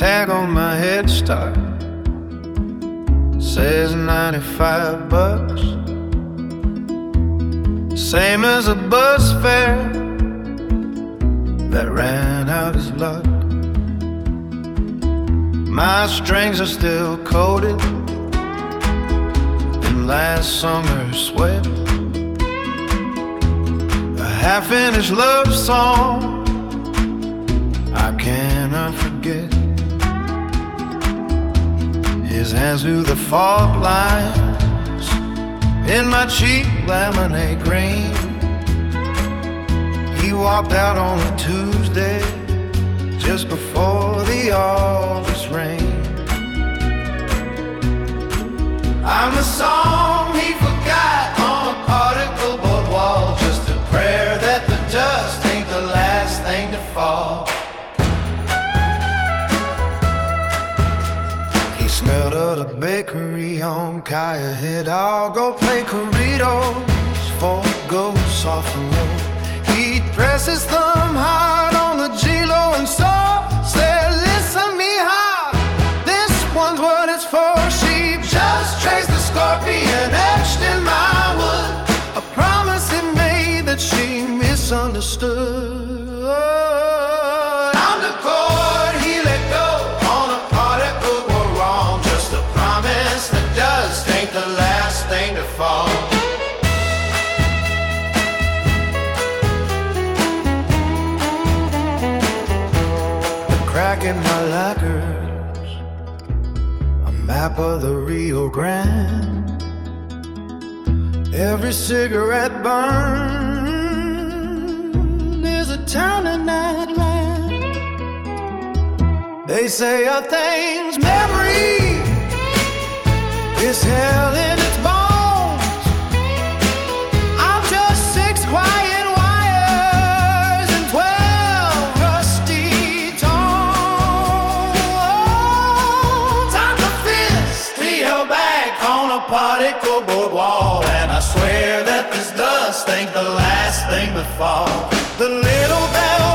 tag on my Head Start says 95 bucks, same as a bus fare that ran out his luck. My strings are still coated in last summer's sweat. A half-finished love song I cannot forget. His hands through the fault lines in my cheap lemonade green. He walked out on a Tuesday just before the August rain. I'm the song he forgot on a particle board wall, just a prayer that the dust ain't the last thing to fall. He smelled of the bakery on Kaya Head. I'll go play corridos for ghosts off the road. He'd press his thumb hard on the G-Lo and said, listen me hard, this one's what it's for. She just traced the scorpion etched in my wood, a promise he made that she misunderstood. I'm the chord he let go on a particle we're wrong, just a promise that dust ain't the last thing to fall. Crack in my lockers, a map of the Rio Grande. Every cigarette burn is a town in that land. They say a thing's memory is hell in its bones. I'm just 6 quiet wires and 12 rusty tones. I'm the fist he held back on a particle board wall, and I swear that this dust ain't the last thing to fall. The little bell